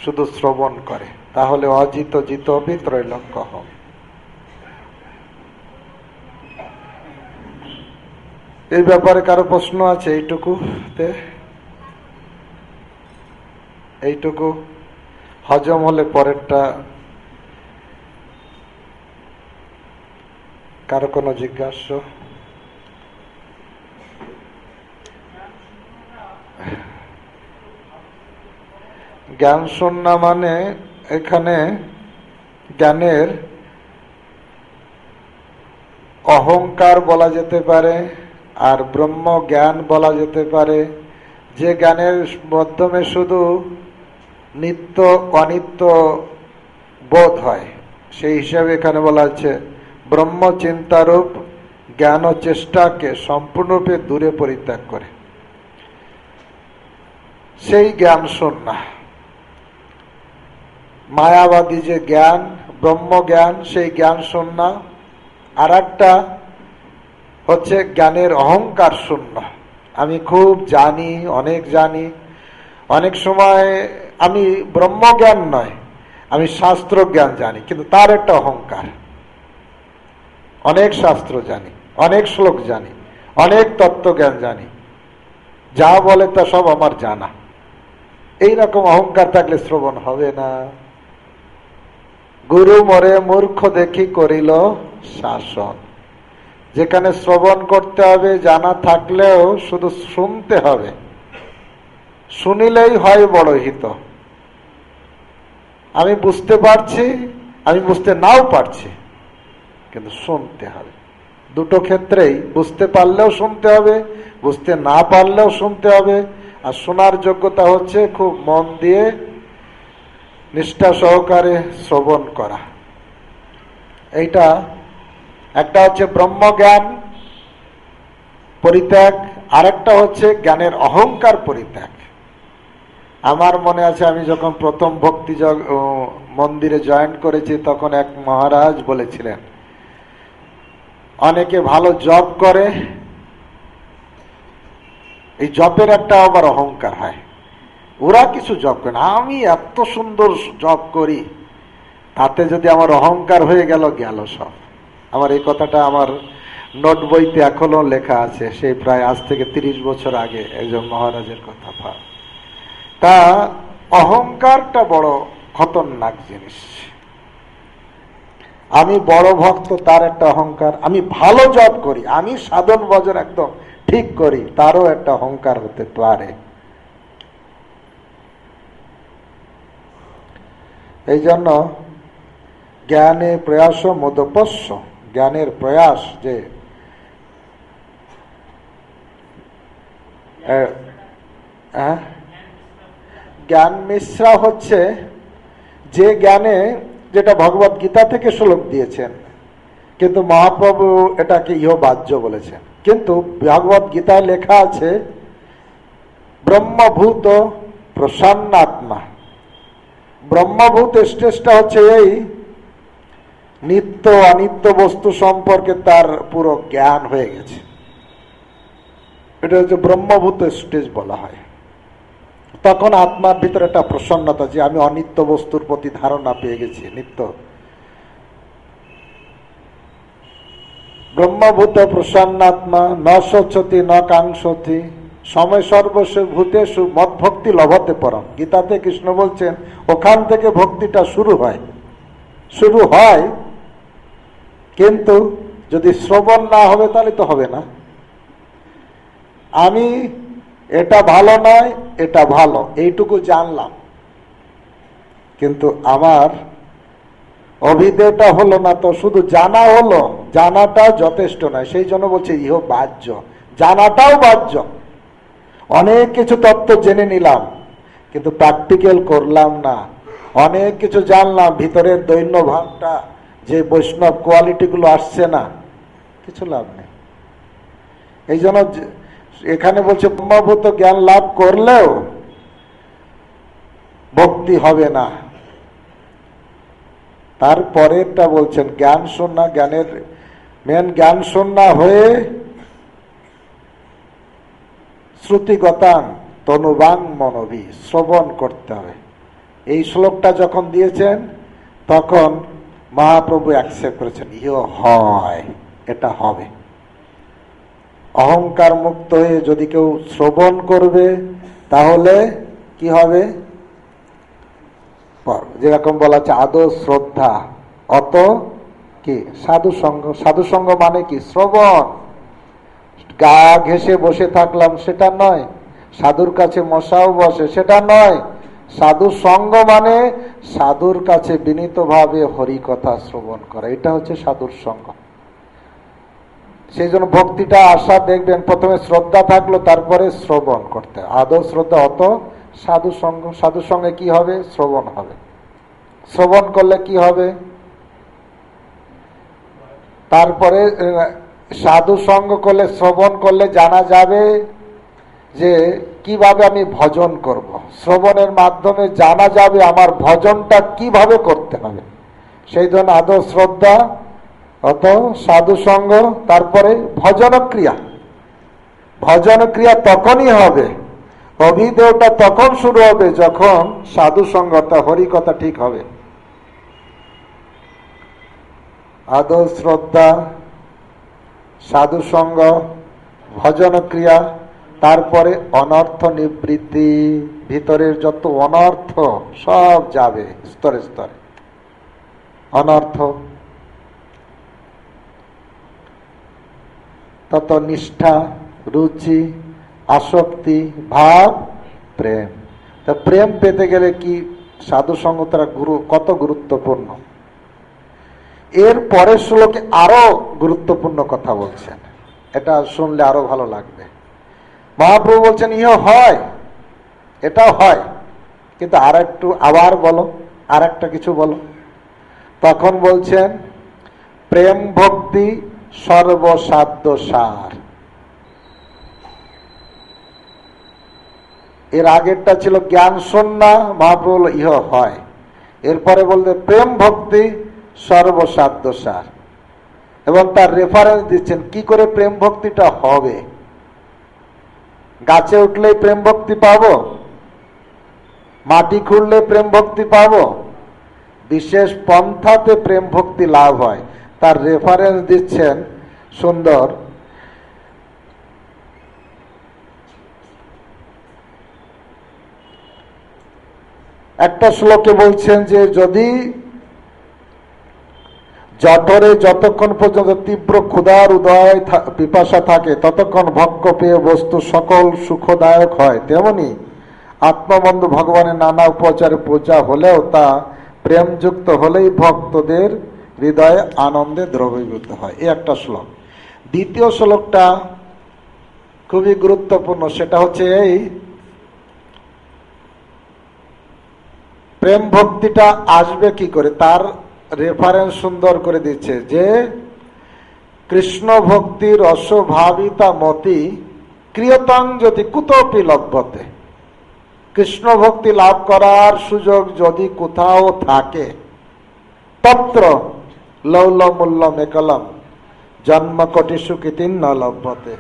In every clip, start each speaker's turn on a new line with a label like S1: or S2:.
S1: শুধু শ্রবণ করে, তাহলে অজিত জিত অপি ত্রৈলোক্য হম। এই ব্যাপারে কারো প্রশ্ন আছে? এইটুকু হজম হলে পরেরটা কারো কোনো জিজ্ঞাসা? জ্ঞান শূন্য মানে এখানে জ্ঞানের অহংকার বলা যেতে পারে, আর ব্রহ্ম জ্ঞান বলা যেতে পারে। যে জ্ঞানের মাধ্যমে শুধু নিত্য অনিত্য বোধ হয়, সেই হিসাবে এখানে বলা হচ্ছে ব্রহ্ম চিন্তারূপ জ্ঞান ও চেষ্টাকে সম্পূর্ণরূপে দূরে পরিত্যাগ করে, সেই জ্ঞান শূন্য। মায়াবাদী যে জ্ঞান, ব্রহ্ম জ্ঞান, সেই জ্ঞান শূন্য। আর একটা হচ্ছে জ্ঞানের অহংকার শূন্য। আমি খুব জানি, অনেক জানি। অনেক সময় আমি ব্রহ্মজ্ঞান নয়, আমি শাস্ত্র জ্ঞান জানি, কিন্তু তার একটা অহংকার। অনেক শাস্ত্র জানি, অনেক শ্লোক জানি, অনেক তত্ত্বজ্ঞান জানি, যা বলে তা সব আমার জানা। এইরকম অহংকার থাকলে শ্রবণ হবে না। গুরু মরে মূর্খ দেখি করিল শাসন। যেখানে শ্রবণ করতে হবে, জানা থাকলেও শুধু শুনতে হবে। শুনিলেই হয় বড় হিত। আমি বুঝতে পারছি, আমি বুঝতে নাও পারছি, কিন্তু শুনতে হবে। দুটো ক্ষেত্রেই বুঝতে পারলেও শুনতে হবে, বুঝতে না পারলেও শুনতে হবে। আর শোনার যোগ্যতা হচ্ছে খুব মন দিয়ে নিষ্ঠা সহকারে শ্রবণ করা। এইটা একটা হচ্ছে ব্রহ্মজ্ঞান পরিত্যাগ, আরেকটা হচ্ছে জ্ঞানের অহংকার পরিত্যাগ। আমার মনে আছে, আমি যখন প্রথম ভক্তি মন্দিরে জয়েন করেছি, তখন এক মহারাজ বলেছিলেন, অনেকে ভালো জপ করে, এই জপের একটা আবার অহংকার হয়। ওরা কিছু জপ করে না, আমি এত সুন্দর জপ করি, তাতে যদি আমার অহংকার হয়ে গেল, গেল সব। আমার এই কথাটা আমার নোট বইতে এখনো লেখা আছে, সেই প্রায় আজ থেকে 30 বছর আগে একজন মহারাজের কথা। তা অহংকারটা বড় খতরনাক জিনিস। আমি বড় ভক্ত, তার একটা অহংকার। আমি ভালো জপ করি, আমি সাধন ভজন একদম ঠিক করি, তারও একটা অহংকার হতে পারে। এই জন্য জ্ঞানে প্রয়াস মদপস্য, জ্ঞানের প্রয়াস, যে জ্ঞান মিশ্রা হচ্ছে যে জ্ঞানে, যেটা ভগবত গীতা থেকে শ্লোক দিয়েছেন, কিন্তু মহাপ্রভু এটাকে ইহবাহ্য বলেছেন। কিন্তু ভগবত গীতায় লেখা আছে ব্রহ্মভূত প্রসন্নাত্মা। ব্রহ্মভূত স্টেজটা হচ্ছে এই নিত্য অনিত্য বস্তু সম্পর্কে তার পুরো জ্ঞান হয়ে গেছে, এটা হচ্ছে ব্রহ্মভূত স্টেজ বলা হয়। তখন আত্মার ভিতরে একটা প্রসন্নতা, যে আমি অনিত্য বস্তুর প্রতি ধারণা পেয়ে গেছি। নিত্য ব্রহ্মভূত প্রসন্নাত্মা ন শোচতি ন কাঙ্ক্ষতি সময় সর্বস্ব ভূতেষু মদ ভক্তি লভতে পরম। গীতাতে কৃষ্ণ বলছেন, ওখান থেকে ভক্তিটা শুরু হয়, কিন্তু যদি শ্রবণ না হবে তাহলে তো হবে না। আমি এটা ভালো নয়, এটা ভালো, এইটুকু জানলাম, কিন্তু আমার অভিধেয়টা হলো না, তো শুধু জানা হলো, জানাটা যথেষ্ট নয়। সেই জন্য বলছে ইহ বাহ্য, জানাটাও বাহ্য। অনেক কিছু তত্ত্ব জেনে নিলাম, কিন্তু প্র্যাকটিক্যাল করলাম না। অনেক কিছু জানলাম, ভিতরের দৈন্য ভাবটা, যে বৈষ্ণব কোয়ালিটিগুলো আসছে না, কিছু লাভ নেই। এই জন্য এখানে বলছে ব্রহ্মভূত জ্ঞান লাভ করলেও ভক্তি হবে না। তারপরেরটা বলছেন জ্ঞান শূন্য, জ্ঞানের মেন জ্ঞান শূন্য হয়ে শ্রুতিগতাং তনুবাং মনবি, শ্রবণ করতে হবে। এই শ্লোকটা যখন দিয়েছেন তখন মহাপ্রভু অ্যাকসেপ্ট করেছেন, ইহো হয়, এটা হবে। অহংকার মুক্ত হয়ে যদি কেউ শ্রবণ করবে তাহলে কি হবে, যেরকম বলা আছে আদর শ্রদ্ধা অত কি সাধু সঙ্গ। সাধু সঙ্গ মানে কি, শ্রবণ। গা ঘেঁষে বসে থাকলাম সেটা নয়, সাধুর কাছে মশাও বসে সেটা নয়। সাধু সঙ্গ মানে সাধুর কাছে বিনীতভাবে হরি কথা শ্রবণ করা, এটা হচ্ছে সাধুর সঙ্গ। সেই জন্য ভক্তিটা আসা দেখবেন প্রথমে শ্রদ্ধা থাকলো, তারপরে শ্রবণ করতে, আদর শ্রদ্ধা অত সাধু সঙ্গ। সাধু সঙ্গে কি হবে, শ্রবণ হবে। শ্রবণ করলে কি হবে, তারপরে সাধু সঙ্গ করলে, শ্রবণ করলে জানা যাবে যে কিভাবে আমি ভজন করব। শ্রবণের মাধ্যমে জানা যাবে আমার ভজনটা কিভাবে করতে হবে। সেই জন্য আদর শ্রদ্ধা অত সাধু সঙ্গ, তারপরে ভজন ক্রিয়া। ভজন ক্রিয়া তখনই হবে, অভিধেয়টা তখন শুরু হবে যখন সাধু সঙ্গতা হরি কথা ঠিক হবে। আদর শ্রদ্ধা, সাধু সঙ্গ, ভজন ক্রিয়া, তারপরে অনর্থ নিবৃত্তি। ভিতরের যত অনর্থ সব যাবে স্তরে স্তরে। অনর্থ, তত নিষ্ঠা, রুচি, আসক্তি, ভাব, প্রেম। তা প্রেম পেতে গেলে কি সাধু সঙ্গতারা কত গুরুত্বপূর্ণ। এর পরের শ্লোকে আরো গুরুত্বপূর্ণ কথা বলছেন, এটা শুনলে আরো ভালো লাগবে। মহাপ্রভু বলছেন ইহো হয়, এটাও হয়, কিন্তু আর একটু আবার বলো, আর একটা কিছু বলো। তখন বলছেন প্রেম ভক্তি সর্বসাধ্য সার। এর আগেরটা ছিল জ্ঞান শূন্য, মহাপ্রভু ইহ হয়। এরপরে বলতে প্রেম ভক্তি সর্বসাধ্য সার, এবং তার রেফারেন্স দিচ্ছেন কি করে প্রেম ভক্তিটা হবে। গাছে উঠলেই প্রেম ভক্তি পাবো, মাটি খুঁড়লে প্রেম ভক্তি পাবো, বিশেষ পন্থাতে প্রেম ভক্তি লাভ হয়। তার রেফারেন্স দিচ্ছেন সুন্দর। একটা শ্লোকে বলছেন যে যদি জঠরে যতক্ষণ পর্যন্ত তীব্র ক্ষুধার উদয় পিপাসা থাকে ততক্ষণ ভক্ষ পেয়ে বস্তু সকল সুখদায়ক হয়, তেমনি আত্মবন্ধু ভগবানের নানা উপচারে পূজা হলেও তা প্রেমযুক্ত হলেই ভক্তদের হৃদয়ে আনন্দে দ্রবীভূত হয়। এই একটা শ্লোক। দ্বিতীয় শ্লোকটা খুবই গুরুত্বপূর্ণ, সেটা হচ্ছে এই প্রেম ভক্তিটা আসবে কি করে, তার রেফারেন্স সুন্দর করে দিচ্ছে যে কৃষ্ণ ভক্তির অস্বভাবিতা মতি ক্রিয়তাং যদি কুতপি লভ্যতে। কৃষ্ণ ভক্তি লাভ করার সুযোগ যদি কোথাও থাকে, তত্র লৌল মূল্য মেকলম জন্ম কোটি সুকৃতিন ন লভ্যতে।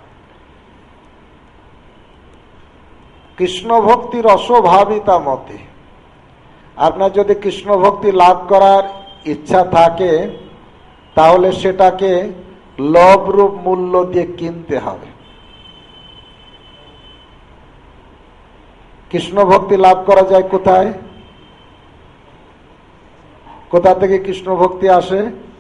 S1: কৃষ্ণ ভক্তির অস্বভাবিতা মতে, আপনার যদি কৃষ্ণ ভক্তি লাভ করার ইচ্ছা থাকে তাহলে সেটাকে লোভ রূপ মূল্য দিয়ে কিনতে হবে। কৃষ্ণ ভক্তি লাভ করা যায় কোথায়, কোথা থেকে কৃষ্ণ ভক্তি আসে?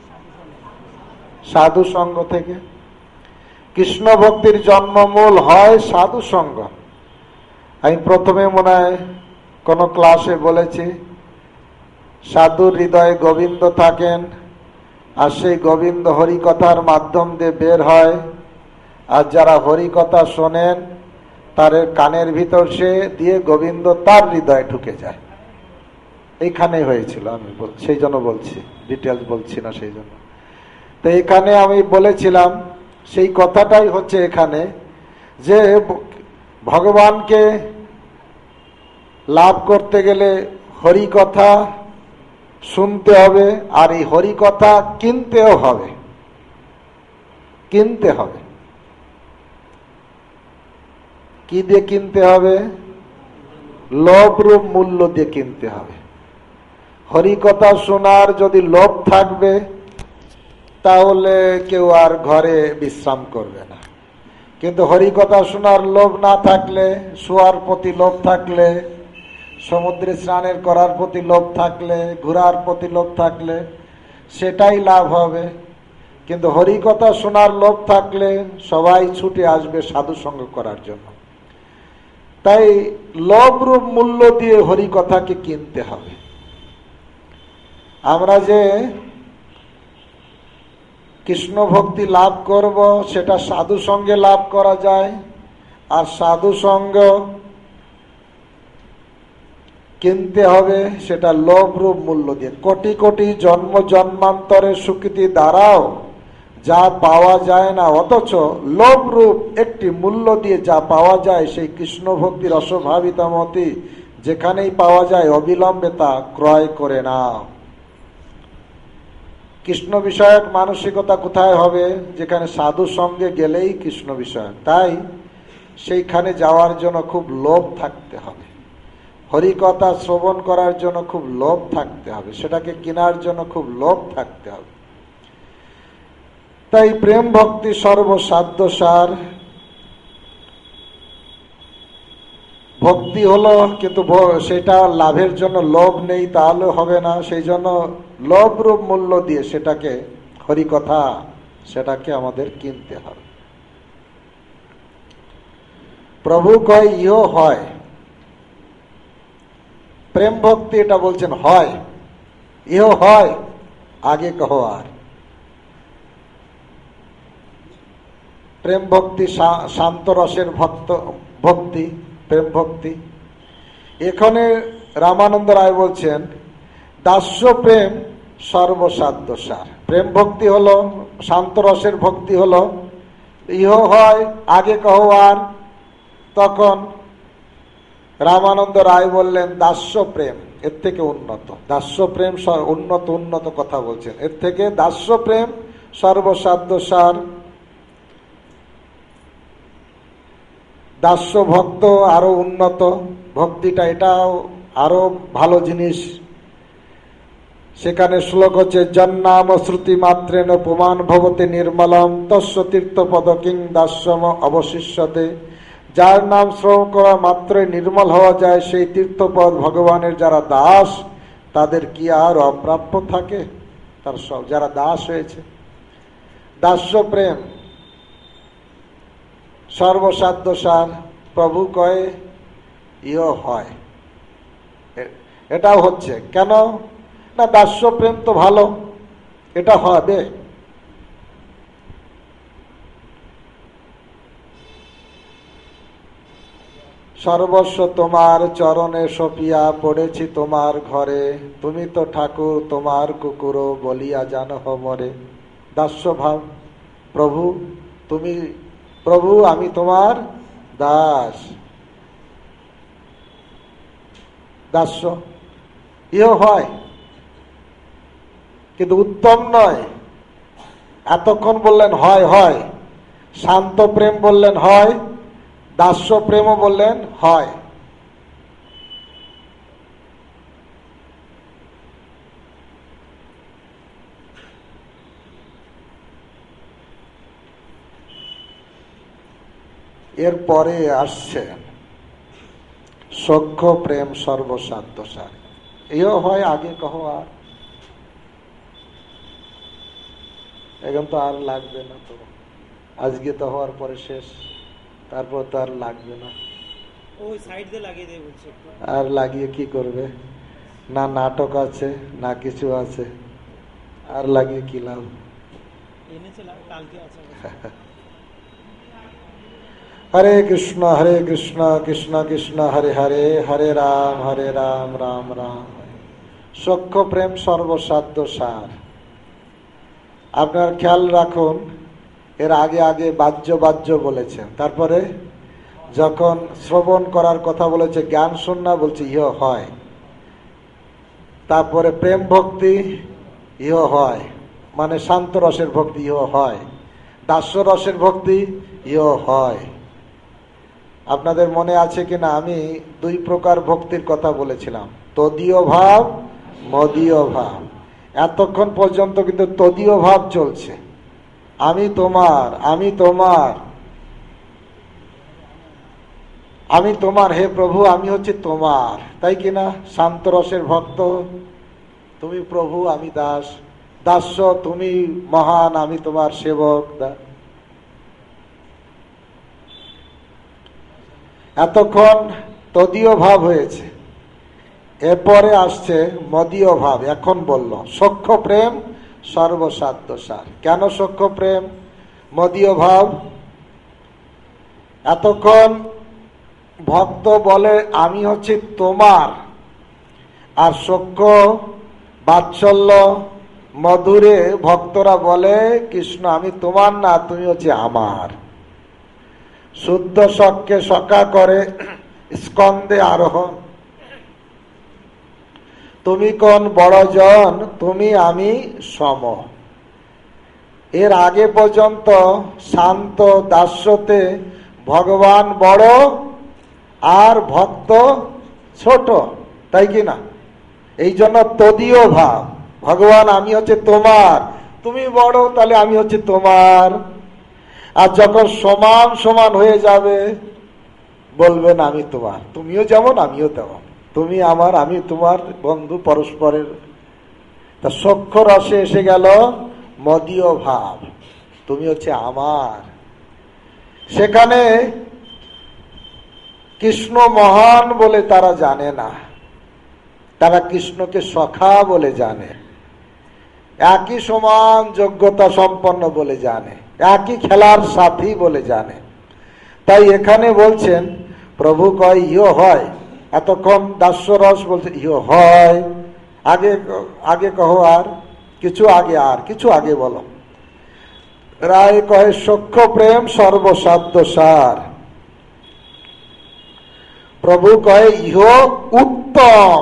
S1: সাধু সঙ্গ থেকে। কৃষ্ণ ভক্তির জন্মমূল হয় সাধু সঙ্গ। আমি প্রথমে মনে হয় কোন ক্লাসে বলেছি, সাধুর হৃদয়ে গোবিন্দ থাকেন, আর সেই গোবিন্দ হরিকথার মাধ্যম দিয়ে বের হয়, আর যারা হরিকথা শোনেন তার কানের ভিতর সে দিয়ে গোবিন্দ তার হৃদয়ে ঢুকে যায়। এইখানে হয়েছিল, আমি সেই জন্য বলছি, ডিটেলস বলছি না সেই জন্য। তো এখানে আমি বলেছিলাম সেই কথাটাই হচ্ছে এখানে, যে ভগবানকে লাভ করতে গেলে হরি কথা শুনতে হবে, আর এই হরি কথা কিনতেও হবে, কিনতে হবে। কি দিয়ে কিনতে হবে? লোভ রূপ মূল্য দিয়ে কিনতে হবে। হরিকথা শোনার যদি লোভ থাকবে তাহলে কেউ আর ঘরে বিশ্রাম করবে না। কিন্তু হরিকথা শোনার লোভ না থাকলে, শোয়ার প্রতি লোভ থাকলে, সমুদ্রে স্নানের করার প্রতি লোভ থাকলে, ঘোরার প্রতি লোভ থাকলে সেটাই লাভ হবে। কিন্তু হরিকথা শোনার লোভ থাকলে সবাই ছুটে আসবে সাধু সঙ্গ করার জন্য। তাই লোভ রূপ মূল্য দিয়ে হরিকথাকে কিনতে হবে। আমরা যে কৃষ্ণ ভক্তি লাভ করব সেটা সাধু সঙ্গে লাভ করা যায়, আর সাধু সঙ্গ কিনতে হবে সেটা লোভ রূপ মূল্য দিয়ে। কোটি কোটি জন্ম জন্মান্তরের স্বীকৃতি দ্বারাও যা পাওয়া যায় না, অথচ লোভ রূপ একটি মূল্য দিয়ে যা পাওয়া যায় সেই কৃষ্ণ ভক্তির রসভাবিতমতি যেখানেই পাওয়া যায় অবিলম্বে তা ক্রয় করে নাও। কৃষ্ণ বিষয়ক মানসিকতা কোথায় হবে? যেখানে সাধু সঙ্গে গেলেই কৃষ্ণ বিষয়ক। তাই সেইখানে যাওয়ার জন্য খুব লোভ থাকতে হবে, হরিকথা শ্রবণ করার জন্য খুব লোভ থাকতে হবে, সেটাকে কেনার জন্য খুব লোভ থাকতে হবে। তাই প্রেম ভক্তি সর্বসাধ্য সার। ভক্তি হলো, কিন্তু সেটা লাভের জন্য লোভ নেই, তাহলে হবে না। সেই জন্য লোভ রূপ মূল্য দিয়ে সেটাকে, হরিকথা, সেটাকে আমাদের কিনতে হবে। প্রভু কয় ইহ হয়, প্রেম ভক্তি এটা বলছেন হয়, ইহ হয়, আগে কহ আর। প্রেম ভক্তি শান্ত রসের ভক্তি, প্রেম ভক্তি। এখানে রামানন্দ রায় বলছেন দাস্য প্রেম সর্বসাধ্য সার। প্রেম ভক্তি হলো, শান্ত রসের ভক্তি হলো ইহ হয়, আগে কহ আর। তখন রামানন্দ রায় বললেন দাস্য প্রেম এর থেকে উন্নত। দাস্য প্রেম উন্নত কথা বলছেন, এর থেকে দাস্য প্রেম সর্বসাধ্য সার। দাস্য ভক্ত আরো উন্নত, ভক্তিটা এটাও আরো ভালো জিনিস। সেখানে শ্লোক হচ্ছে জন্নাম শ্রুতি মাত্রেন পুমান ভবতে নির্মলম তস্য তীর্থপদ কিং দাস্যম অবশিষ্যতে। যার নাম শ্রবণ করা মাত্রই নির্মল হওয়া যায়, সেই তীর্থপদ ভগবানের যারা দাস তাদের কি আর অপ্রাপ্য থাকে? তার সব যারা দাস হয়েছে। দাস্য প্রেম সর্বসাধ্য সার। প্রভু কয়ে ইহ হয়, এটাও হচ্ছে। কেন না? দাস্য প্রেম তো ভালো, এটা হবে। সর্বস্ব তোমার চরণে সপিয়া পড়েছি তোমার ঘরে, তুমি তো ঠাকুর তোমার কুকুরো বলিয়া জানো মরে। দাস্য ভাব, প্রভু তুমি, প্রভু আমি তোমার দাস। দাস্য ইহ হয়, কিন্তু উত্তম নয়। এতক্ষণ বললেন হয় হয়, শান্ত প্রেম বললেন হয়, দাস্য প্রেমও বললেন হয়। এরপরে আসছে সখ্য প্রেম সর্বসাধ্য সার। এও হয়, আগে কহ আর। এখন তো আর লাগবে না, তো আজকে তো হওয়ার পরে শেষ, তারপর তো আর লাগবে না। আর লাগিয়ে কি করবে? না নাটক আছে না কিছু আছে, আর লাগিয়ে কি লাভ? হরে কৃষ্ণ কৃষ্ণ কৃষ্ণ হরে হরে, হরে রাম রাম রাম। সখ্য প্রেম সর্বসাধ্য সার। আপনার খেয়াল রাখুন, এর আগে আগে বাহ্য বলেছেন, তারপরে যখন শ্রবণ করার কথা বলেছে, জ্ঞান শূন্য বলছে ইহ হয়। তারপরে প্রেম ভক্তি ইহ হয়, মানে শান্ত রসের ভক্তি ইহ হয়। দাস্য রসের ভক্তি ইহ হয়। আপনাদের মনে আছে কিনা আমি দুই প্রকার ভক্তির কথা বলেছিলাম, তদীয় ভাব, মদীয় ভাব। এতক্ষণ পর্যন্ত কিন্তু তদীয় ভাব চলছে, আমি তোমার, আমি তোমার, আমি তোমার, হে প্রভু আমি হচ্ছে তোমার, তাই কিনা? শান্ত রসের ভক্ত, তুমি প্রভু আমি দাস, দাস্য তুমি মহান, আমি তোমার সেবক। এতক্ষণ তদীয় ভাব হয়েছে, এরপরে আসছে মদীয় ভাব। এখন বলল সখ্য প্রেম সর্বসাধ্য সার। কেন সখ্য প্রেম মদীয় ভাব? এতক্ষণ ভক্ত বলে আমি হচ্ছে তোমার, আর সখ্য বাৎসল্য মধুরে ভক্তরা বলে কৃষ্ণ আমি তোমার না, তুমি হচ্ছে আমার। শুদ্ধ সখকে সখা করে স্কন্দে আরোহণ, তুমি কোন বড়জন, তুমি আমি সম। এর আগে পর্যন্ত শান্ত দাস্যতে ভগবান বড় আর ভক্ত ছোট, তাই কি না? এই জন্য তদীয় ভাব, ভগবান আমি হচ্ছে তোমার, তুমি বড়, তাহলে আমি হচ্ছে তোমার। আর যখন সমান সমান হয়ে যাবে বলবেন আমি তোমার, তুমিও যেমন আমিও তেমন, তুমি আমার আমি তোমার বন্ধু পরস্পরের। তা সখ্য রসে এসে গেল মদীয় ভাব, তুমি হচ্ছে আমার। সেখানে কৃষ্ণ মহান বলে তারা জানে না, তারা কৃষ্ণকে সখা বলে জানে, একই সমান যোগ্যতা সম্পন্ন বলে জানে, একই খেলার সাথী বলে জানে। তাই এখানে বলছেন প্রভু কয় ইহ হয়, এতক্ষণ দাস্যরস বলছে ইহ হয়, আগে আগে কহো, আর কিছু আগে, আর কিছু আগে বলো। রায় কয় সখ্য প্রেম সর্বসাধ্য সার। প্রভু কয় ইহ উত্তম।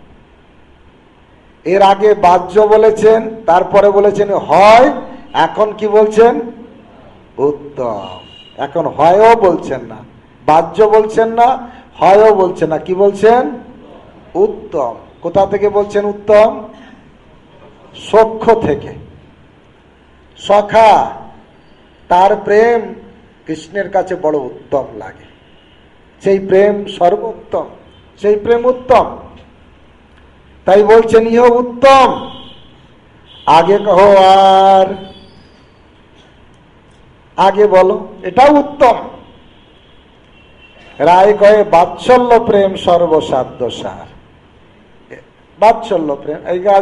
S1: এর আগে বাহ্য বলেছেন, তারপরে বলেছেন হয়, এখন কি বলছেন? উত্তম। এখন হয়ও বলছেন না, বাহ্য বলছেন না, হয়ও বলছেন না, কি বলছেন? উত্তম। কোথা থেকে বলছেন উত্তম? সখ্য থেকে। সখা, তার প্রেম কৃষ্ণের কাছে বড় উত্তম লাগে, সেই প্রেম সর্বোত্তম, সেই প্রেম উত্তম। তাই বলছেন ইহ উত্তম, আগে কহো, আর আগে বলো, এটাও উত্তম। রায় কয়ে বাৎসল্য প্রেম সর্বসাধ্য সার। বাৎসল্য প্রেম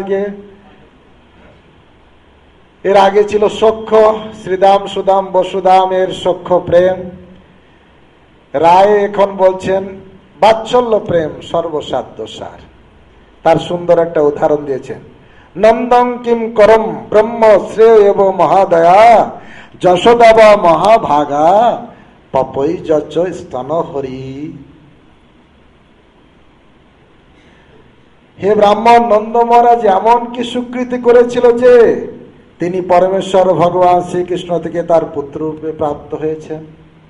S1: এর আগে ছিল সখ্য, শ্রীদাম সুদাম বসুদামের সখ্য প্রেম। রায় এখন বলছেন বাৎসল্য প্রেম সর্বসাধ্য সার। তার সুন্দর একটা উদাহরণ দিয়েছেন, নন্দং কিম করম ব্রহ্ম শ্রেয় এব মহাদয়া যশোদাবা মহাভাগা পপৈ যচ স্তন হরি। হে ব্রাহ্মণ, নন্দ মহারাজ এমন কি স্বীকৃতি করেছিল যে তিনি পরমেশ্বর ভগবান শ্রীকৃষ্ণ থেকে তার পুত্র রূপে প্রাপ্ত হয়েছেন।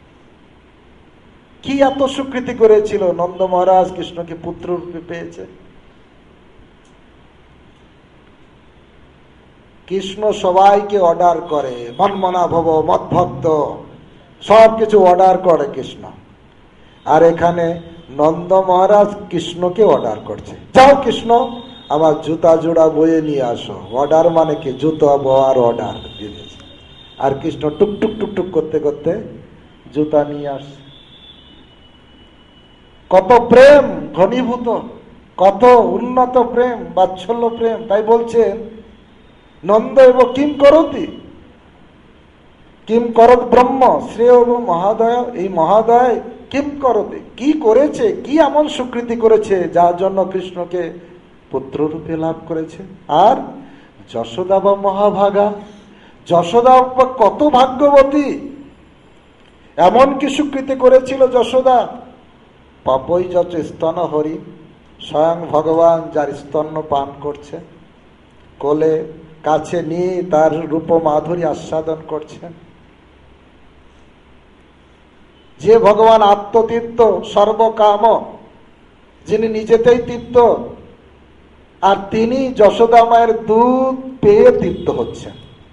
S1: কি এত স্বীকৃতি করেছিল নন্দ মহারাজ কৃষ্ণকে পুত্র রূপে পেয়েছে? কৃষ্ণ সবাইকে অর্ডার করে, মনমনা ভব মদভক্ত, সবকিছু অর্ডার করে কৃষ্ণ। আর এখানে নন্দ মহারাজ কৃষ্ণকে অর্ডার করছে, যাও কৃষ্ণ আমার জুতা জোড়া বয়ে নিয়ে আসো। অর্ডার মানে কি? জুতা বওয়ার অর্ডার দিয়ে দিয়েছে। আর কৃষ্ণ টুকটুক টুকটুক করতে করতে জুতা নিয়ে আসছে। কত প্রেম ঘনীভূত, কত উন্নত প্রেম, বাৎসল্য প্রেম। তাই বলছেন নন্দ এব কিম করতি, কিম করত ব্রহ্ম শ্রেয় মহাদয়। এই মহাদয় কিম করতে, কি করেছে, কি এমন স্বীকৃতি করেছে যার জন্য কৃষ্ণকে পুত্র রূপে লাভ করেছে। আর যশোদা বা মহাভাগা, যশোদা কত ভাগ্যবতী, এমন কি স্বীকৃতি করেছিল যশোদা? পাপই যত স্তন হরি, স্বয়ং ভগবান যার স্তন্য পান করছে, কোলে কাছে নিয়ে তার রূপ মাধুরী আস্বাদন করছেন। যে ভগবান আত্মতীর্থ, সর্বকাম, যিনি নিজেতেই তীর্থ, আর তিনি যশোদা মায়ের দুধ পেয়ে তৃপ্ত হচ্ছেন।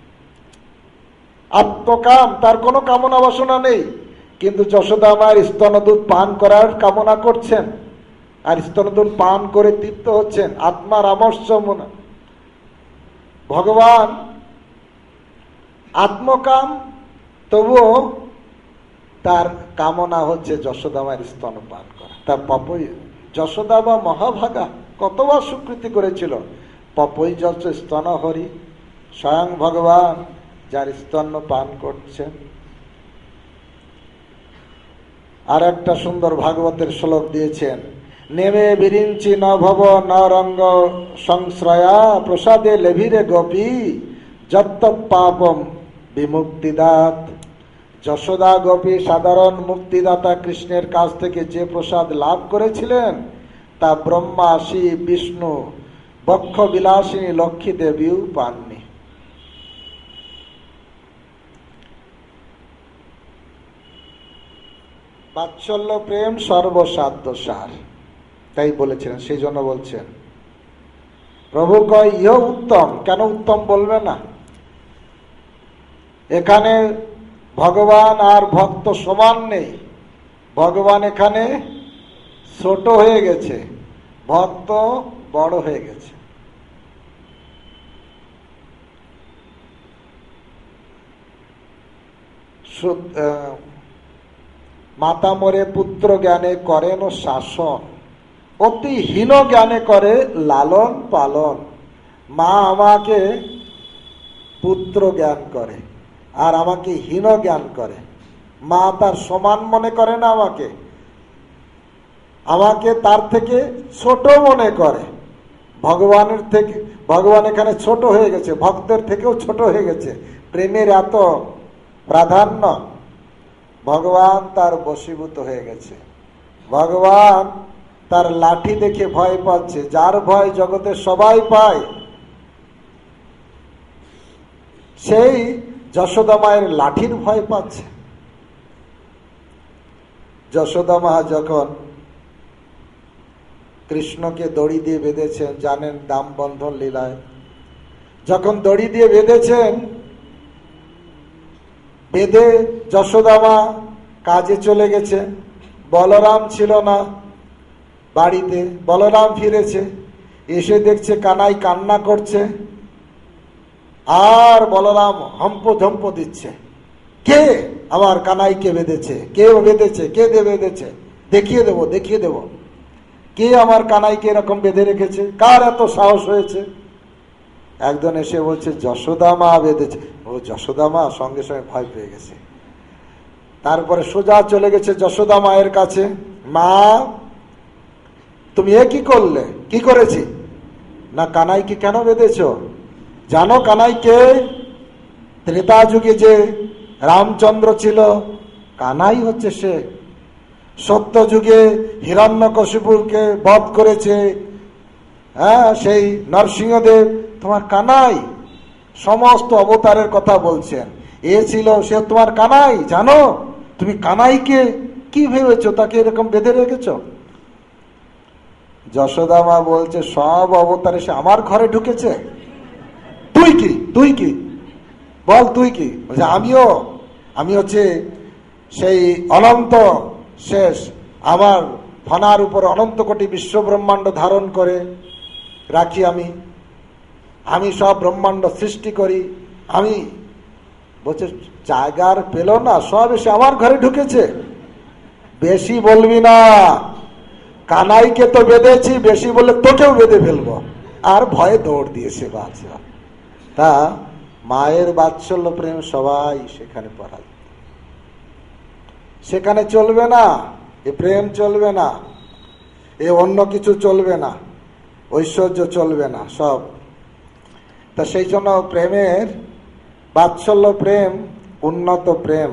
S1: আত্মকাম, তার কোনো কামনা বাসনা নেই, কিন্তু যশোদা মায়ের স্তনদুধ পান করার কামনা করছেন, আর স্তনদুধ পান করে তৃপ্ত হচ্ছেন। আত্মার আমস্য মনা। ভগবান আত্মকাম, তবুও তার কামনা হচ্ছে যশোদা মায়ের স্তন পান করা। তার পপই যশোদা বা মহাভাগা কতবার স্বীকৃতি করেছিল, পপই যশ স্তন হরি, স্বয়ং ভগবান যার স্তন্য পান করছেন। আর একটা সুন্দর ভাগবতের শ্লোক দিয়েছেন, নেমে বিরিঞ্চি ন ভব ন রঙ্গ সংশ্রয়া প্রসাদে লেভিরে গোপী যত্ত পাপম বিমুক্তিদাত। যশোদা গোপী সাধারণ মুক্তিদাতা কৃষ্ণের কাছ থেকে যে প্রসাদ লাভ করেছিলেন, তা ব্রহ্মা, শিব, বিষ্ণু, বক্ষ বিলাসিনী লক্ষ্মী দেবীও পাননি। বাৎসল্য প্রেম সর্বসাধ্য সার, তাই বলেছিলেন। সেই জন্য বলছেন, প্রভু কয় ইহ উত্তম। কেন উত্তম বলবে না? এখানে ভগবান আর ভক্ত সমান নেই। ভগবান এখানে ছোট হয়ে গেছে, ভক্ত বড় হয়ে গেছে। মাতা মরে পুত্র জ্ঞানে করেন শাসন, অতি হীন জ্ঞানে করে লালন পালন। মা আমাকে পুত্র জ্ঞান করে আর আমাকে হীন জ্ঞান করে। মা তার সমান মনে করে না, আমাকে তার থেকে ছোট মনে করে। ভগবানের থেকে, ভগবান এখানে ছোট হয়ে গেছে, ভক্তের থেকেও ছোট হয়ে গেছে। প্রেমের এত প্রাধান্য, ভগবান তার বশীভূত হয়ে গেছে। ভগবান তার লাঠি দেখে ভয় পাচ্ছে, যার ভয় জগতে সবাই পায়। সেই যশোদা মায়ের লাঠির ভয় পাচ্ছে। যশোদা মা যখন কৃষ্ণকে দড়ি দিয়ে বেঁধেছেন, জানেন দাম বন্ধন লীলায়, যখন দড়ি দিয়ে বেঁধেছেন, বেঁধে যশোদা মা কাজে চলে গেছে। বলরাম ছিল না বাড়িতে, বলরাম ফিরেছে, এসে দেখছে কানাই কান্না করছে, আর বলরাম হম্প ঝম্প দিচ্ছে। কে আমার কানাইকে বেঁধেছে? কে বেঁধেছে? কে বেঁধেছে? দেখিয়ে দেবো, দেখিয়ে দেবো। কে আমার কানাইকে এরকম বেঁধে রেখেছে? কার এত সাহস হয়েছে? একজন এসে বলছে যশোদা মা বেঁধেছে। ও যশোদা মা সঙ্গে সঙ্গে ভয় পেয়ে গেছে। তারপরে সোজা চলে গেছে যশোদা মায়ের কাছে। মা, তুমি এ কি করলে? কি করেছি? না, কানাইকে কেন বেঁধেছ? জানো কানাইকে? ত্রেতা যুগে যে রামচন্দ্র ছিল, কানাই হচ্ছে সে। সত্য যুগে হিরণ্যকশিপুরকে বধ করেছে, হ্যাঁ, সেই নরসিংহদেব তোমার কানাই। সমস্ত অবতারের কথা বলছেন। এ ছিল, সে তোমার কানাই। জানো তুমি কানাইকে কি ভেবেছো? তাকে এরকম বেঁধে রেখেছ? যশোদা মা বলছে, সব অবতার এসে আমার ঘরে ঢুকেছে, তুই কি? তুই কি বল, তুই কি? বলছে আমি হচ্ছে সেই অনন্ত শেষ। আমার ফনার উপর অনন্ত কোটি বিশ্ব ব্রহ্মাণ্ড ধারণ করে রাখি। আমি সব ব্রহ্মাণ্ড সৃষ্টি করি। আমি বলছে জায়গার পেল না, সব এসে আমার ঘরে ঢুকেছে। বেশি বলবি না, কানাইকে তো বেঁধেছি, বেশি বললে তোকেও বেঁধে ফেলবো। আর ভয়ে দৌড় দিয়েছে বাচ্চা। তা মায়ের বাৎসল্য প্রেম সবাই সেখানে পড়ায়। সেখানে চলবে না, এ প্রেম চলবে না, এ অন্য কিছু চলবে না, ঐশ্বর্য চলবে না সব। তা সেই জন্য প্রেমের বাৎসল্য প্রেম উন্নত প্রেম।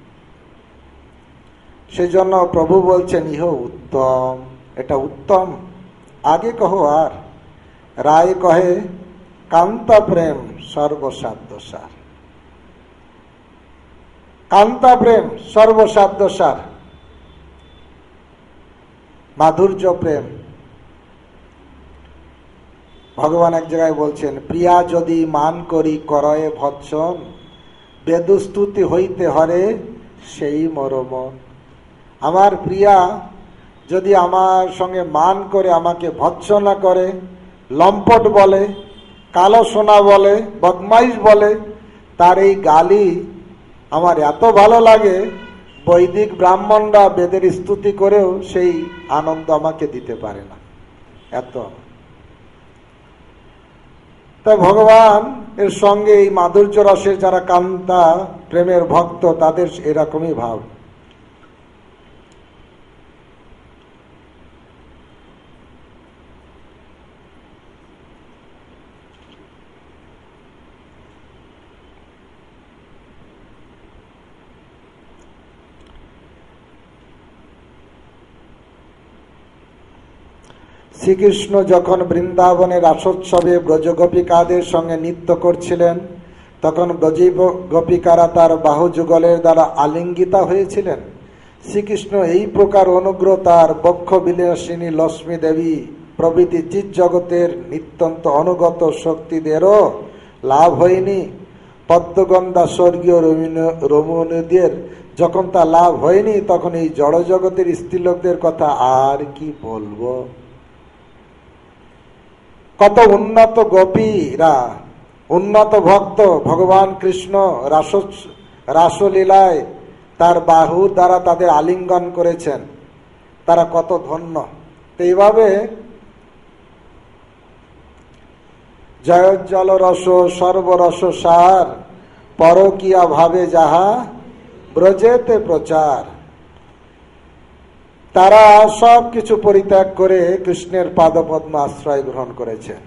S1: সেই জন্য প্রভু বলছেন ইহ উত্তম, এটা উত্তম। আগে কহো আর রায় কহে কান্তা প্রেম সর্বসাধ্য সার। কান্তা প্রেম সর্বসাধ্য সার। মাধুর্য প্রেম। ভগবান এক জায়গায় বলছেন, প্রিয়া যদি মান করি করয়ে ভৎসন, বেদুস্তুতি হইতে হরে সেই মরমন। আমার প্রিয়া যদি আমার সঙ্গে মান করে আমাকে ভৎসনা করে, লম্পট বলে, কালো সোনা বলে, বদমাইশ বলে, তার এই গালি আমার এত ভালো লাগে, বৈদিক ব্রাহ্মণরা বেদের স্তুতি করেও সেই আনন্দ আমাকে দিতে পারে না। এত তাই ভগবান এর সঙ্গে এই মাধুর্য রসের যারা কান্তা প্রেমের ভক্ত, তাদের এরকমই ভাব। শ্রীকৃষ্ণ যখন বৃন্দাবনের রাসোৎসবে ব্রজগোপিকাদের সঙ্গে নৃত্য করছিলেন, তখন ব্রজ গোপিকারা তার বাহু যুগলের দ্বারা আলিঙ্গিতা হয়েছিলেন। শ্রীকৃষ্ণ এই প্রকার অনুগ্রহ তার বক্ষ বিলাসিনী লক্ষ্মী দেবী প্রভৃতি চিৎ জগতের নিত্যন্ত অনুগত শক্তিদেরও লাভ হয়নি। পদ্মগন্ধা স্বর্গীয় রমণীদের যখন তা লাভ হয়নি, তখন এই জড় জগতের স্ত্রীলোকদের কথা আর কি বলবো। কত উন্নত গোপীরা, উন্নত ভক্ত ভগবান কৃষ্ণ রাসলীলায় তার বাহুর দ্বারা তাদের আলিঙ্গন করেছেন, তারা কত ধন্য। এইভাবে জয়োজ্জ্বল রস সর্বরস সার, পরকীয়া ভাবে যাহা ব্রজেতে প্রচার। তারা সব কিছু পরিত্যাগ করে কৃষ্ণের পাদপদ্ম আশ্রয় গ্রহণ করেছেন।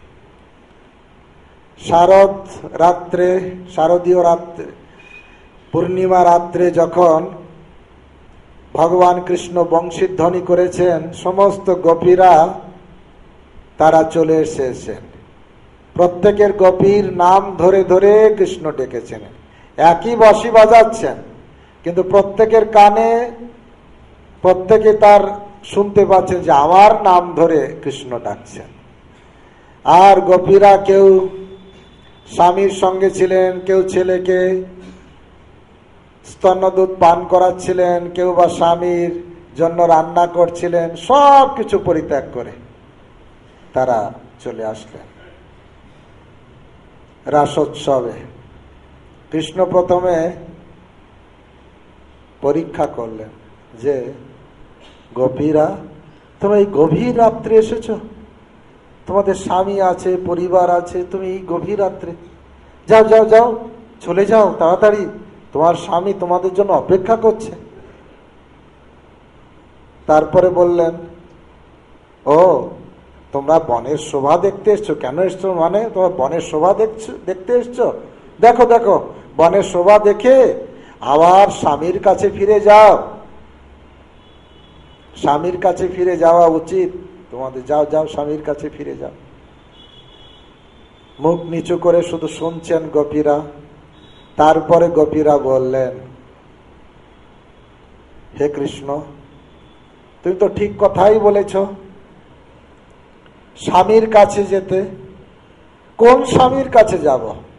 S1: শারদীয় রাত্রে, পূর্ণিমা রাত্রে যখন ভগবান কৃষ্ণ বংশীধ্বনি করেছেন, সমস্ত গোপীরা তারা চলে এসেছেন। প্রত্যেকের গোপীর নাম ধরে ধরে কৃষ্ণ ডেকেছেন, একই বাঁশি বাজাচ্ছেন, কিন্তু প্রত্যেকের কানে প্রত্যেকে তার শুনতে পাচ্ছেন যে আমার নাম ধরে কৃষ্ণ ডাকছেন। আর গোপীরা কেউ স্বামীর সঙ্গে ছিলেন, কেউ ছেলেকে স্তন্যদুধ পান করাচ্ছিলেন, কেউ বা স্বামীর জন্য রান্না করছিলেন। সব কিছু পরিত্যাগ করে তারা চলে আসলেন রাসোৎসবে। কৃষ্ণ প্রথমে পরীক্ষা করলেন যে, গোপীরা তোমরা এই গভীর রাত্রে এসেছ, তোমাদের স্বামী আছে, পরিবার আছে, তুমি এই গভীর রাত্রে, যাও যাও যাও, চলে যাও তাড়াতাড়ি, তোমার স্বামী তোমাদের জন্য অপেক্ষা করছে। তারপরে বললেন, ও তোমরা বনের শোভা দেখতে এসছো। কেন এসছো? মানে তোমরা বনের শোভা দেখতে এসছো? দেখো দেখো, বনের শোভা দেখে আবার স্বামীর কাছে ফিরে যাও। স্বামীর কাছে ফিরে যাওয়া উচিত তোমাদের, যাও যাও স্বামীর কাছে ফিরে যাও। মুখ নিচু করে শুধু শুনছেন গোপীরা। তারপরে গোপীরা বললেন, হে কৃষ্ণ, তুমি তো ঠিক কথাই বলেছ, স্বামীর কাছে যেতে। কোন স্বামীর কাছে যাব?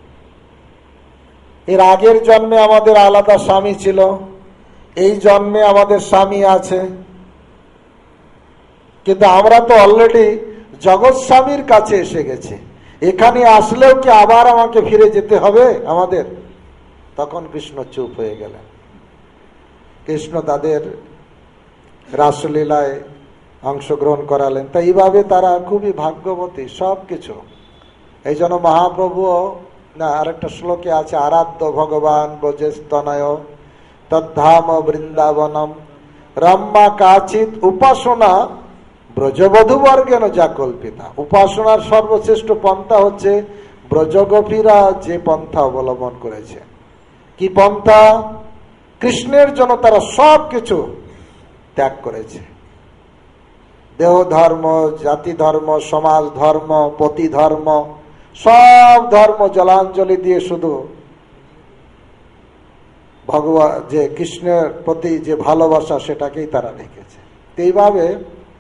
S1: এর আগের জন্মে আমাদের আলাদা স্বামী ছিল, এই জন্মে আমাদের স্বামী আছে, কিন্তু আমরা তো অলরেডি জগৎ স্বামীর কাছে এসে গেছি। এখানে আসলেও কি আবার আমাকে ফিরে যেতে হবে আমাদের? তখন কৃষ্ণ চুপ হয়ে গেলেন। কৃষ্ণ তাদের রাসলীলায় অংশগ্রহণ করালেন। তাই এইভাবে তারা খুবই ভাগ্যবতী সব কিছু। এই জন্য মহাপ্রভু না আরেকটা শ্লোকে আছে, আরাধ্য ভগবান ব্রজেস্তনয় তদ্ধাম বৃন্দাবনম রম্মা কাচিত উপাসনা ব্রজবধূবর্গেন যা কল্পিতা। উপাসনার সর্বশ্রেষ্ঠ পন্থা হচ্ছে ব্রজগোপীরা যে পন্থা অবলম্বন করেছে। কি পন্থা? কৃষ্ণের জন্য তারা সব কিছু ত্যাগ করেছে। দেহ ধর্ম, জাতি ধর্ম, সমাজ ধর্ম, পতি ধর্ম, সব ধর্ম জলাঞ্জলি দিয়ে শুধু ভগবান যে কৃষ্ণের প্রতি যে ভালোবাসা সেটাকেই তারা রেখেছে। এইভাবে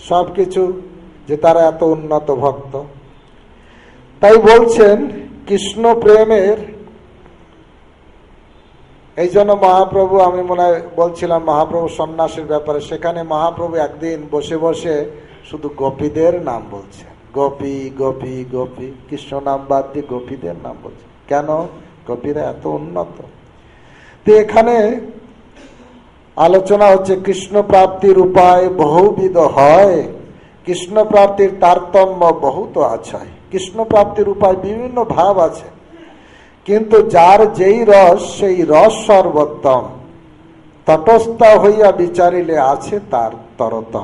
S1: সবকিছু, যে তারা এত উন্নত ভক্ত। তাই বলছেন কৃষ্ণ প্রেমের, এই জন্য মহাপ্রভু, আমি মনে হয় বলছিলাম মহাপ্রভু সন্ন্যাসের ব্যাপারে, সেখানে মহাপ্রভু একদিন বসে বসে শুধু গোপীদের নাম বলছে, গোপী গোপী গোপী, কৃষ্ণ নাম বাদ দিয়ে গোপীদের নাম বলছে। কেন? গোপীরা এত উন্নত। তো এখানে আলোচনা হচ্ছে কৃষ্ণ প্রাপ্তির উপায় বহুবিধ হয়, কৃষ্ণ প্রাপ্তির তারতম্য বহুত আছে। কৃষ্ণ প্রাপ্তির উপায় বিভিন্ন ভাব আছে, কিন্তু যার যেই রস সেই রস সর্বোত্তম, তটস্থ হইয়া বিচারিলে আছে তার তরতম।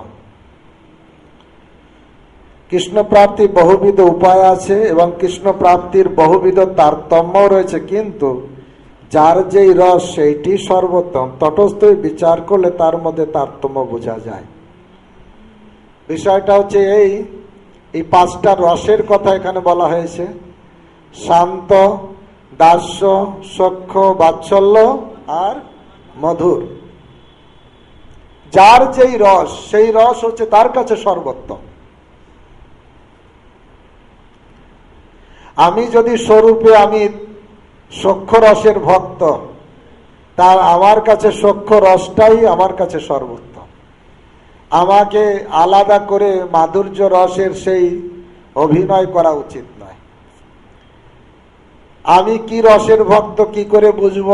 S1: কৃষ্ণ প্রাপ্তির বহুবিধ উপায় আছে এবং কৃষ্ণ প্রাপ্তির বহুবিধ তারতম্য রয়েছে, কিন্তু যার যেই রস সেইটি সর্বোত্তম, তটস্থ বিচার করলে তার মধ্যে তারতম্য বোঝা যায়। বিষয়টা হচ্ছে এই পাঁচটা রসের কথা এখানে বলা হয়েছে, শান্ত, দাস্য, সখ্য, বাৎসল্য আর মধুর। যার যেই রস সেই রস হচ্ছে তার কাছে সর্বোত্তম। আমি যদি স্বরূপে আমি সখ্য রসের ভক্ত, তার আমার কাছে সখ্য রসটাই আমার কাছে সর্বোত্তম। আমাকে আলাদা করে মাধুর্য রসের সেই অভিনয় করা উচিত নয়। আমি কি রসের ভক্ত কি করে বুঝব?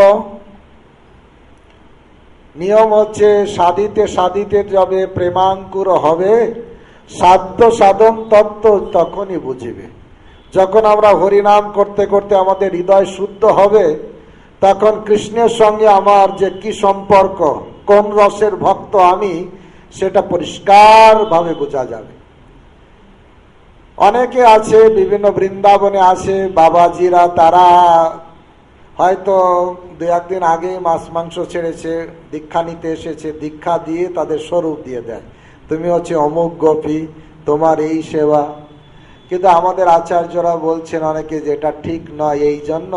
S1: নিয়ম হচ্ছে সাধিতে সাধিতে যবে প্রেমাঙ্কুর হবে, সাধ্য সাধন তত্ত্ব তখনই বুঝিবে। যখন আমরা হরিনাম করতে করতে আমাদের হৃদয় শুদ্ধ হবে, তখন কৃষ্ণের সঙ্গে আমার যে কি সম্পর্ক, কোন রসের ভক্ত আমি, সেটা পরিষ্কার ভাবে বোঝা যাবে। অনেকে আছে বিভিন্ন বৃন্দাবনে আছে বাবাজিরা, তারা হয়তো দু একদিন আগে মাছ মাংস ছেড়েছে, দীক্ষা নিতে এসেছে, দীক্ষা দিয়ে তাদের স্বরূপ দিয়ে দেয়, তুমি হচ্ছে অমুক গোপী, তোমার এই সেবা। কিন্তু আমাদের আচার্যরা বলছেন অনেকে যে এটা ঠিক নয়। এই জন্য,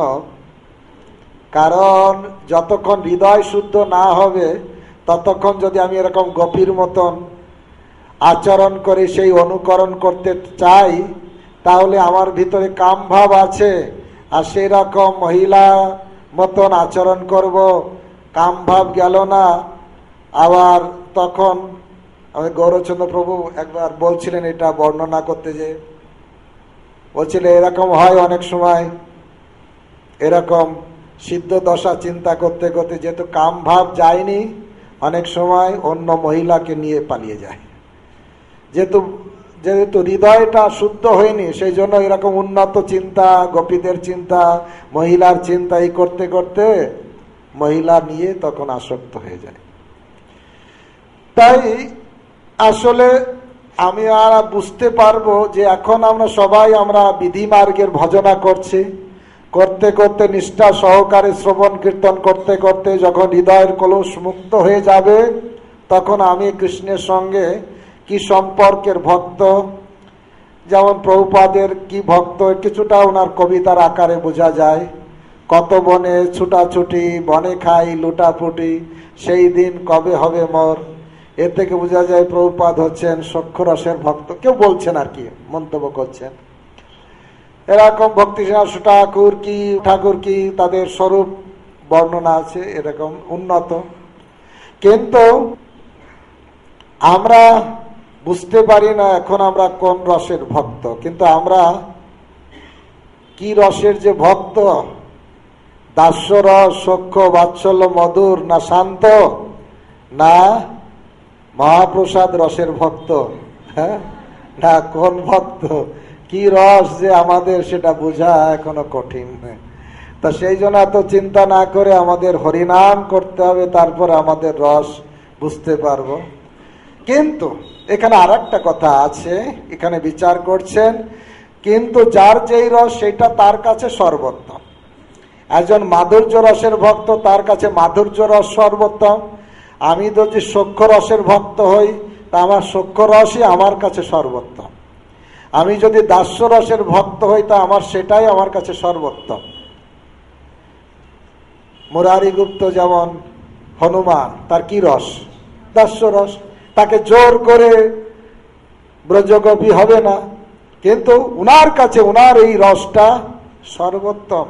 S1: কারণ যতক্ষণ হৃদয় শুদ্ধ না হবে ততক্ষণ যদি আমি এরকম গোপীর মতন আচরণ করে সেই অনুকরণ করতে চাই, তাহলে আমার ভিতরে কাম ভাব আছে, আর সেই রকম মহিলা মতন আচরণ করব, কাম ভাব গেল না। আবার তখন আমি গৌরচন্দ্র প্রভু একবার বলছিলেন এটা বর্ণনা করতে, যে বলছিলেন এরকম হয় অনেক সময়, এরকম সিদ্ধ দশা চিন্তা করতে করতে যেহেতু কাম ভাব যায়নি, অনেক সময় অন্য মহিলাকে নিয়ে পালিয়ে যায়। যেহেতু হৃদয়টা শুদ্ধ হয়নি, সেই জন্য এরকম উন্নত চিন্তা, গোপীদের চিন্তা, মহিলার চিন্তা এই করতে করতে মহিলা নিয়ে তখন আসক্ত হয়ে যায়। তাই আসলে আমি আর বুঝতে পারবো যে এখন আমরা সবাই আমরা বিধি মার্গের ভজনা করছি, করতে করতে নিষ্ঠা সহকারে শ্রবণ কীর্তন করতে করতে যখন হৃদয়ের কলুষ মুক্ত হয়ে যাবে, তখন আমি কৃষ্ণের সঙ্গে কি সম্পর্কের ভক্ত, যেমন প্রভুপাদের কি ভক্ত, কিছুটা ওনার কবিতার আকারে বোঝা যায়। কত বনে ছুটাছুটি, বনে খাই লুটাপুটি, সেই দিন কবে হবে মোর। এর থেকে বোঝা যায় প্রভুপাদ হচ্ছেন সখ্যরসের ভক্ত। কেউ বলছেন আর কি, মন্তব্য করছেন এরকম ভক্তি ঠাকুর কি তাদের স্বরূপ বর্ণনা আছে এরকম উন্নত। কিন্তু আমরা বুঝতে পারি না এখন আমরা কোন রসের ভক্ত, কিন্তু আমরা কি রসের যে ভক্ত, দাস্য রস, সখ্য, বাৎসল্য, মধুর, না শান্ত, না মহাপ্রসাদ রসের ভক্ত, হ্যাঁ, না কোন ভক্ত, কি রস যে আমাদের সেটা বোঝা এখনো কঠিন। তা সেই জন্য এত চিন্তা না করে আমাদের হরিনাম করতে হবে, তারপর আমাদের রস বুঝতে পারবো। কিন্তু এখানে আর একটা কথা আছে, এখানে বিচার করছেন, কিন্তু যার যেই রস সেটা তার কাছে সর্বোত্তম। একজন মাধুর্য রসের ভক্ত, তার কাছে মাধুর্য রস সর্বোত্তম। আমি যদি সখ্য রসের ভক্ত হই, তা আমার সখ্য রসই আমার কাছে সর্বোত্তম। আমি যদি দাস্য রসের ভক্ত হই, তা আমার সেটাই আমার কাছে সর্বোত্তম। মুরারি গুপ্ত যেমন হনুমান, তার কি রস? দাস্য রস। তাকে জোর করে ব্রজগোপী হবে না, কিন্তু উনার কাছে উনার এই রসটা সর্বোত্তম।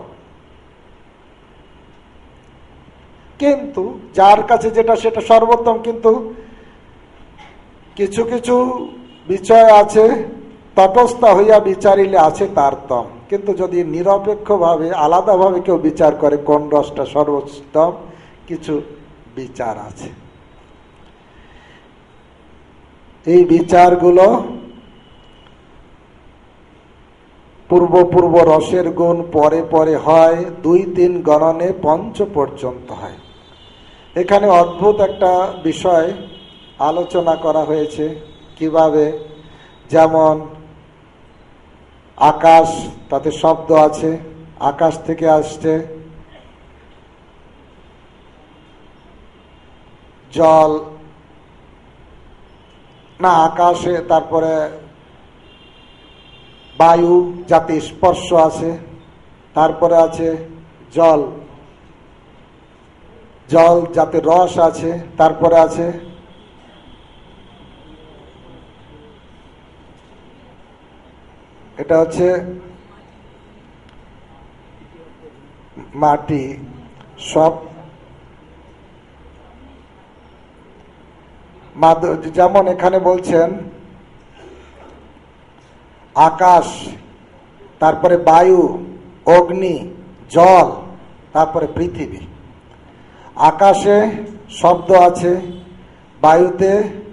S1: কিন্তু যার কাছে যেটা সেটা সর্বোত্তম, কিন্তু কিছু কিছু বিষয় আছে তটস্থ হইয়া বিচারিলে আছে তারতম। কিন্তু যদি নিরপেক্ষভাবে আলাদাভাবে কেউ বিচার করে কোন রসটা সর্বোত্তম, কিছু বিচার আছে। এই বিচারগুলো পূর্ব পূর্ব রসের গুণ পরে পরে হয়, 2-3 গণনে পঞ্চ পর্যন্ত হয়। এখানে অদ্ভুত একটা বিষয় আলোচনা করা হয়েছে, কিভাবে, যেমন আকাশ, তাতে শব্দ আছে, আকাশ থেকে আসছে, জল না আকাশে, তারপরে বায়ু যাতে স্পর্শ আছে, তারপরে আছে জল, জল যাতে রস আছে, তারপরে আছে এটা হচ্ছে মাটি। সব যেমন এখানে বলছেন আকাশ, তারপরে বায়ু, অগ্নি, জল, তারপরে পৃথিবী। আকাশে শব্দ আছে, বায়ুতে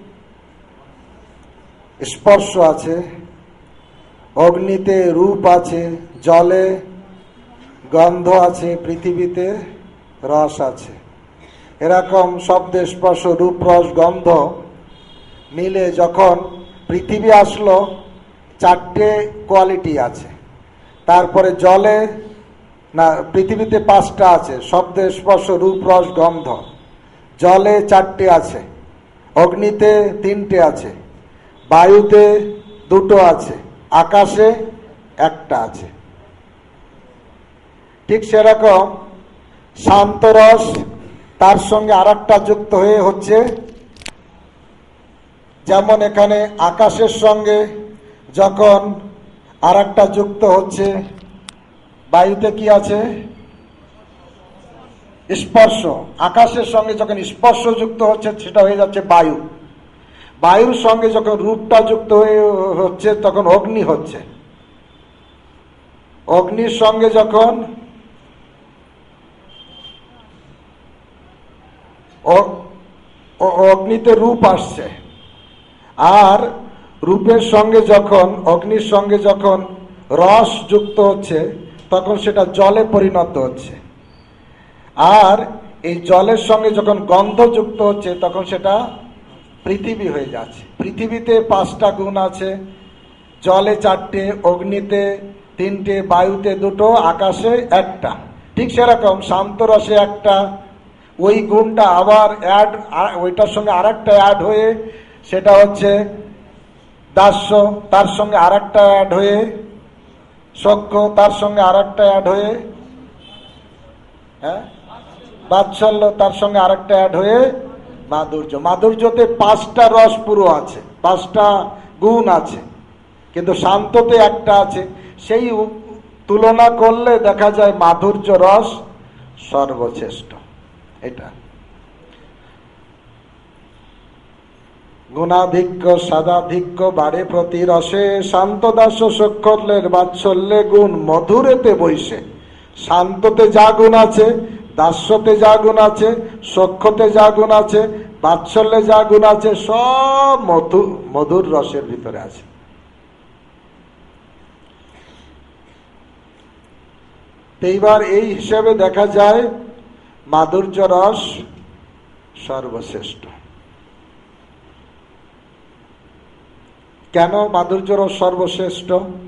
S1: স্পর্শ আছে, অগ্নিতে রূপ আছে, জলে গন্ধ আছে, পৃথিবীতে রস আছে। এরকম শব্দ, স্পর্শ, রূপ, রস, গন্ধ মিলে যখন পৃথিবী আসলো, 4টে কোয়ালিটি আছে। তারপরে জলে না, পৃথিবীতে 5টা আছে, শব্দ, স্পর্শ, রূপ, রস, গন্ধ। জলে 4টে আছে, অগ্নিতে 3টে আছে, বায়ুতে 2টো আছে, আকাশে 1টা আছে। ঠিক সেরকম শান্ত রস, তার সঙ্গে আরেকটা যুক্ত হয়ে হচ্ছে, যেমন এখানে আকাশের সঙ্গে যখন আরেকটা যুক্ত হচ্ছে, বায়ুতে কি আছে? স্পর্শ। আকাশের সঙ্গে যখন স্পর্শ যুক্ত হচ্ছে সেটা হয়ে যাচ্ছে বায়ু। বায়ুর সঙ্গে যখন রূপটা যুক্ত হয়ে হচ্ছে তখন অগ্নি হচ্ছে। অগ্নির সঙ্গে যখন অগ্নিতে রূপ আসছে, আর রূপের সঙ্গে যখন, অগ্নির সঙ্গে যখন রস যুক্ত হচ্ছে তখন সেটা জলে পরিণত হচ্ছে। আর এই জলের সঙ্গে যখন গন্ধ যুক্ত হচ্ছে তখন সেটা পৃথিবী হয়ে যাচ্ছে। পৃথিবীতে 5টা গুণ আছে, জলে 4টে, অগ্নিতে 3টে, বায়ুতে 2টো, আকাশে 1টা। ঠিক সেরকম শান্ত রসে 1টা, ওই গুণটা আবার ওইটার সঙ্গে আরেকটা অ্যাড হয়ে সেটা হচ্ছে দাস্য, তার সঙ্গে আরেকটা অ্যাড হয়ে সখ্য, তার সঙ্গে আরেকটা অ্যাড হয়ে বাৎসল্য, তার সঙ্গে আরেকটা অ্যাড হয়ে মাধুর্য। মাধুর্যতে 5টা রস পুরো আছে, 5টা গুণ আছে, কিন্তু শান্ততে 1টা আছে। সেই তুলনা করলে দেখা যায় মাধুর্য রস সর্বশ্রেষ্ঠ। এটা গুণাধিক্য সাদাধিক্য বাড়ে প্রতি রসে, শান্ত দাস্য সক্ষলের বাৎসল্যে গুণ মধুরেতে বৈশে। শান্ততে যা গুণ আছে, দাস্যতে যা গুণ আছে, সক্ষতে যা গুণ আছে, বাৎসল্যে যা গুণ আছে, সব মধুর রসের ভিতরে আছে। এইবার এই হিসেবে দেখা যায় মাধুর্য রস সর্বশ্রেষ্ঠ। কেন মাধুর্য রস সর্বশ্রেষ্ঠ?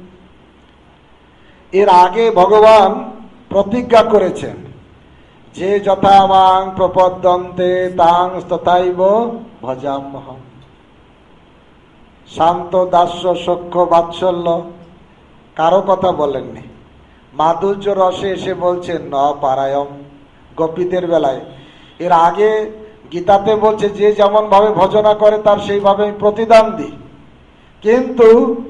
S1: এর আগে ভগবান প্রতিজ্ঞা করেছেন যে যথা মাং প্রপদ্যন্তে তাং তথাইব ভজাম্যহম। শান্ত দাস্য সখ্য বাৎসল্য কারো কথা বলেননি। মাধুর্য রসে এসে বলছেন ন পারায়ম, গোপীদের বেলায়। এর আগে গীতাতে বলছে যে যেমন ভাবে ভজনা করে তার সেইভাবে প্রতিদান দিই, কিন্তু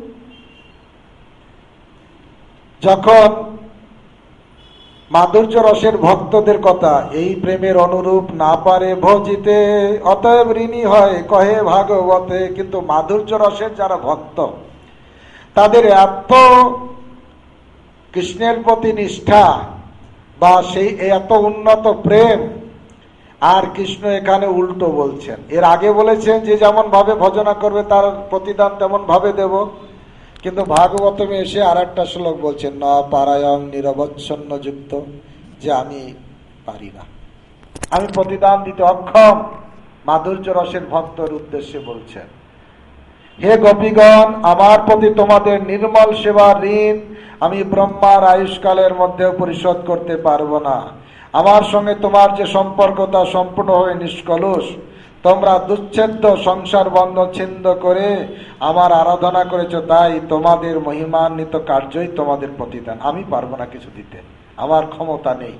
S1: যখন মাধুর্য রসের ভক্তদের কথা, এই প্রেমের অনুরূপ না পারে ভজিতে, অতএব ঋণী হয় কহে ভাগবতে। কিন্তু মাধুর্য রসের যারা ভক্ত, তাদের এত কৃষ্ণের প্রতি নিষ্ঠা বা সেই এত উন্নত প্রেম, আর কৃষ্ণ এখানে উল্টো বলছেন। এর আগে বলেছেন যে যেমন ভাবে ভজনা করবে তার প্রতিদান তেমন ভাবে দেব, কিন্তু ভাগবতমে এসে আর একটা শ্লোক বলছেন, না পারায়ণ নিরবচ্ছন্ন যুক্ত, যে আমি পারি না, আমি প্রতিদান দিতে অক্ষম। মাধুর্য রসের ভক্তর উদ্দেশ্যে বলছেন, হে গোপীগণ, আমার প্রতি তোমাদের নির্মল সেবার ঋণ আমি ব্রহ্মার আয়ুষ্কালের মধ্যে পরিশোধ করতে পারবো না। আমার সঙ্গে তোমার যে সম্পর্ক তা সম্পূর্ণভাবে নিষ্কলুষ। তোমরা দুচ্ছেদ্য সংসার বন্ধন ছিন্ন করে আমার আরাধনা করেছো, তাই তোমাদের মহিমান্বিত কার্যই তোমাদের প্রতিদান। আমি পারবো না কিছু দিতে, আমার ক্ষমতা নেই।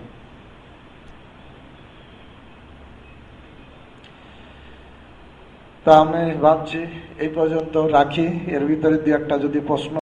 S1: তা আমি ভাবছি এই পর্যন্ত রাখি, এর ভিতরে দু একটা যদি প্রশ্ন